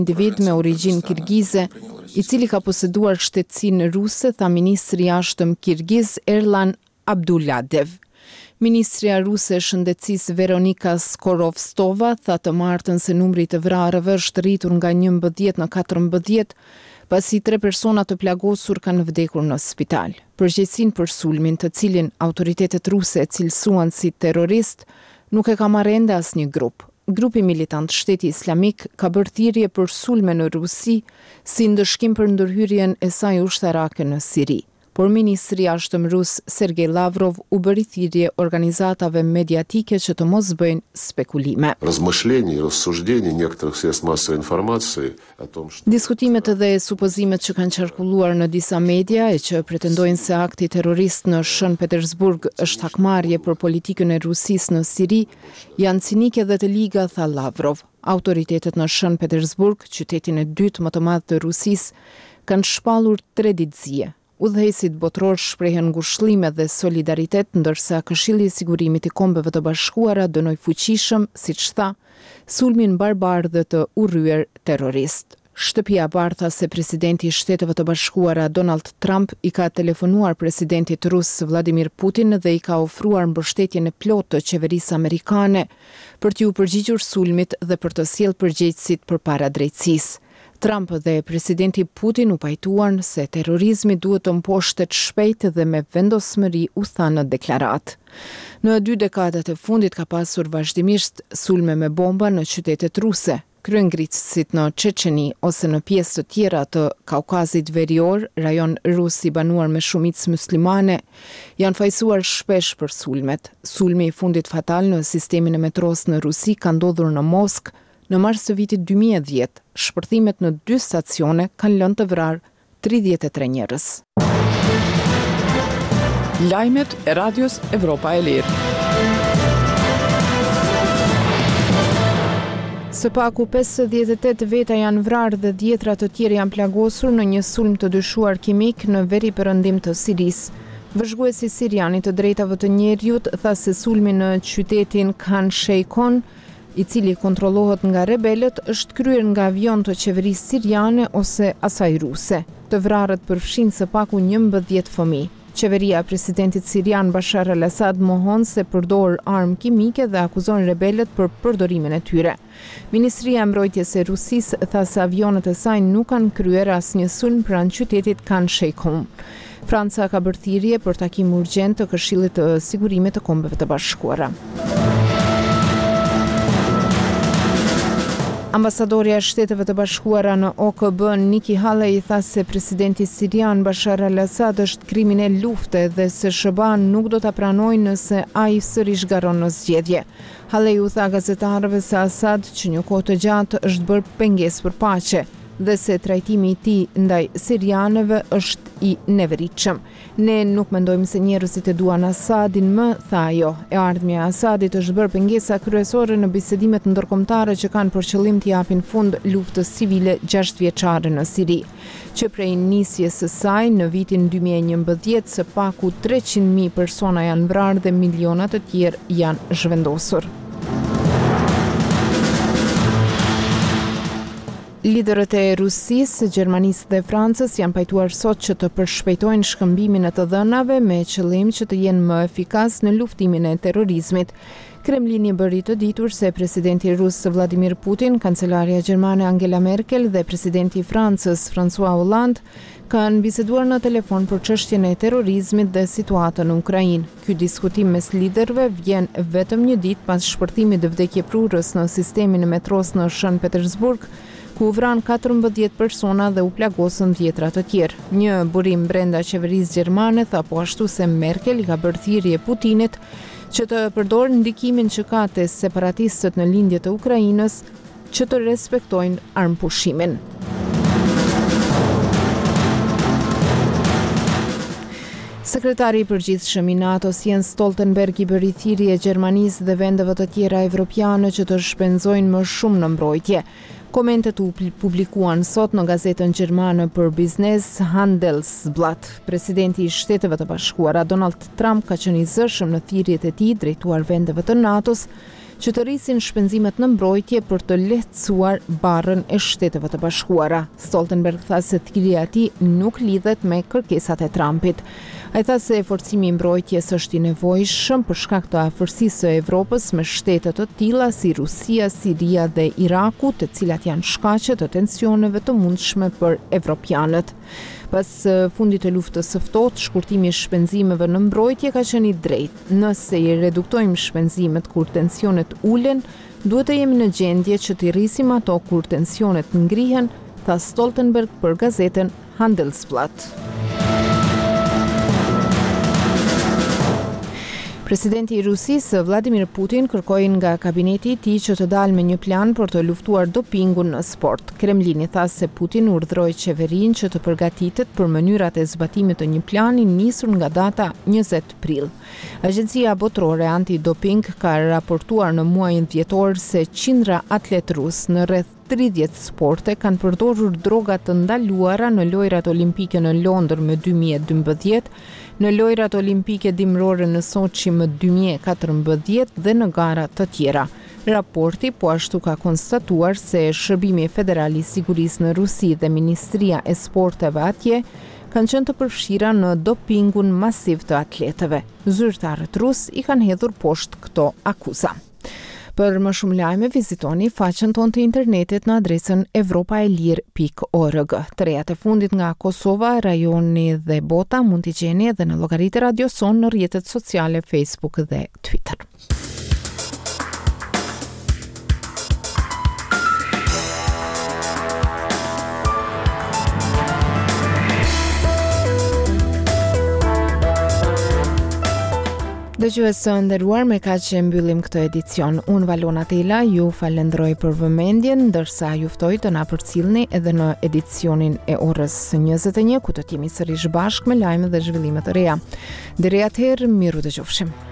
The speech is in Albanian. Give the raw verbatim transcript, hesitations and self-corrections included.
individ me origjinë kirgize, i cili ka poseduar shtetësinë ruse, tha ministri i jashtëm kirgiz Erlan Abdulladev. Ministria ruse e shëndetësisë Veronika Skorovstova tha të martën se numri i të vrarëve është rritur nga njëmbëdhjetë në katërmbëdhjetë, pasi tre persona të plagosur kanë vdekur në spital. Përgjegjësinë për sulmin, të cilin autoritetet ruse e cilësuan si terrorist, nuk e ka marrë ende asnjë grup. Grupi militant Shteti Islamik ka bërë thirrje për sulme në Rusi si ndëshkim për ndërhyrjen e saj ushtarake në Siri. Por ministri i jashtëm rus Sergej Lavrov u bëri thirrje organizatave mediatike që të mos bëjnë spekulime. Размышлений, рассуждений некоторых средств массовой информации о том, что Diskutimet dhe supozimet që kanë qarkulluar në disa media e që pretendojnë se akti terrorist në Shën Petersburg është hakmarrje për politikën e Rusisë në Siri, janë cinike dhe të liga, tha Lavrov. Autoritetet në Shën Petersburg, qytetin e dytë më të madh të Rusisë, kanë shpallur tre ditëzie. Udhëheqësit botror shprehen ngushëllime dhe solidaritet, ndërsa Këshilli i Sigurimit i Kombeve të Bashkuara dënoi fuqishëm, siç tha, sulmin barbar dhe të urryer terrorist. Shtëpia e Bardhë tha se presidenti i Shteteve të Bashkuara Donald Trump i ka telefonuar presidentit rus Vladimir Putin dhe i ka ofruar mbështetjen e plotë të qeverisë amerikane për t'u përgjigjur sulmit dhe për të sjellë përgjegjësit përpara drejtësisë. Trump dhe presidenti Putin u pajtuan se terrorizmi duhet të mposhtet shpejt dhe me vendosmëri, u tha në deklaratë. Në dy dekadat e fundit ka pasur vazhdimisht sulme me bomba në qytetet ruse. Kryengritësit në Çeçeni ose në pjesë të tjera të Kaukazit Verior, rajon rus i banuar me shumicë muslimane, janë fajsuar shpesh për sulmet. Sulmi i fundit fatal në sistemin e metros në Rusi ka ndodhur në Moskë në mars të vitit dy mijë e dhjetë. Shpërthimet në dy stacione kanë lënë të vrarë tridhjetë e tre njerëz. Lajmet e Radios Evropa e Lirë. Së paku pesëdhjetë e tetë veta janë vrarë dhe dhjetra të tjerë janë plagosur në një sulm të dyshuar kimik në veri perëndim të Sirisë. Vëzhguesi sirian i të drejtave të njerëzit tha se sulmi në qytetin Khan Sheikhoun, i cili kontrollohet nga rebelët, është kryer nga avion të qeverisë siriane ose asaj ruse. Të vrarët përfshin së paku njëmbëdhjetë fëmijë. Qeveria e presidentit sirian Bashar al-Assad mohon se përdor armë kimike dhe akuzon rebelët për përdorimin e tyre. Ministria e Mbrojtjes e Rusisë tha se avionet e saj nuk kanë kryer asnjë sulm pranë qytetit Khan Sheikhoun. Franca ka bërë thirrje për takim urgjent të Këshillit të Sigurimit të Kombeve të Bashkuara. Ambasadorja e Shteteve të Bashkuara në O K B Nikki Haley tha se presidenti sirian Bashar al-Assad është kriminal lufte dhe se S B A nuk do ta pranojë nëse ai sërish garron në zgjedhje. Haley u tha gazetarëve se Assad, që një kohë të gjatë është bërë pengesë për paqe, dhe se trajtimi i tij ndaj sirianëve është i neveritshëm. Ne nuk mendojmë se njerëzit e duan Assadin më, tha ajo. E ardhmja e Assadit është bërë pengesa kryesore në bisedimet ndërkombëtare që kanë për qëllim të japin fund luftës civile gjashtëvjeçare në Siri, që prej nisjes së saj në vitin dy mijë e njëmbëdhjetë së paku treqind mijë persona janë vrarë dhe miliona të tjerë janë zhvendosur. Liderët e Rusisë, Gjermanisë dhe Francës janë pajtuar sot që të përshpejtojnë shkëmbimin e të dhënave me qëllim që të jenë më efikas në luftimin e terrorizmit. Kremlini bëri të ditur se presidenti rus Vladimir Putin, kancelaria gjermane Angela Merkel dhe presidenti i Francës François Hollande kanë biseduar në telefon për çështjen e terrorizmit dhe situatën në Ukrainë. Ky diskutim mes liderëve vjen vetëm një ditë pas shpërthimit të vdekjeprurës në sistemin e metros në Shën Petersburg, ku u vran katërmbëdhjetë persona dhe u plagosën dhjetra të tjerë. Një burim brenda qeverisë gjermane tha po ashtu se Merkel i ka bërë thirrje Putinit që të përdorë ndikimin që ka te separatistët në lindje të Ukrainës që të respektojnë armëpushimin. Sekretari i përgjithshëm i NATO-s Jens Stoltenberg i bëri thirrje Gjermanisë dhe vendeve të tjera evropiane që të shpenzojnë më shumë në mbrojtje. Komentet u publikuan sot në gazetën gjermane për biznes Handelsblatt. Presidenti i Shteteve të Bashkuara Donald Trump ka qenë i zëshëm në thirrjet e tij drejtuar vendeve të NATO-s që të rrisin shpenzimet në mbrojtje për të lehtësuar barrën e Shteteve të Bashkuara. Stoltenberg tha se thirrja e tij nuk lidhet me kërkesat e Trumpit. Ai tha se forcimi i mbrojtjes është i nevojshëm për shkak të afërsisë së Evropës me shtete të tilla si Rusia, Siria dhe Iraku, të cilat janë shkaqe të tensioneve të mundshme për evropianët. Pas fundit të luftës së ftohtë, shkurtimi i shpenzimeve në mbrojtje ka qenë i drejtë. Nëse i reduktojmë shpenzimet kur tensionet ulen, duhet të jemi në gjendje që t'i rrisim ato kur tensionet ngrihen, tha Stoltenberg për gazetën Handelsblatt. Presidenti i Rusisë, Vladimir Putin, kërkoi nga kabineti i tij që të dalë me një plan për të luftuar dopingun në sport. Kremlini tha se Putin urdhëroi qeverinë që të përgatitet për mënyrat e zbatimit të një plani nisur nga data njëzet prill. Agjencia Botërore Antidoping ka raportuar në muajin dhjetor se qindra atlet rus në rreth tridhjetë sporte kanë përdorur droga të ndaluara në lojrat olimpike në Londër më dy mijë e dymbëdhjetë, në lojrat olimpike dimrore në Sochi më dy mijë e katërmbëdhjetë dhe në gara të tjera. Raporti po ashtu ka konstatuar se Shërbimi Federal i Sigurisë në Rusi dhe Ministria e Sporteve atje kanë qenë të përfshira në dopingun masiv të atletëve. Zyrtarët rus i kanë hedhur poshtë këto akuza. Për më shumë lajme, vizitoni faqen tonë të internetit në adresën evropaelir pikë org. Të rejat e fundit nga Kosova, rajoni dhe bota mund t'i gjeni edhe në llogaritë Radio Son në rrjetet sociale Facebook dhe Twitter. Dëgjues të nderuar, me kaq që mbyllim këtë edicion. Unë Valona Tela ju falenderoj për vëmendjen, ndërsa ju ftoj të na përcjellni edhe në edicionin e orës njëzet e një, ku të jemi sërish bashkë me lajme dhe zhvillime të reja. Deri atëherë, miru dëgjofshim.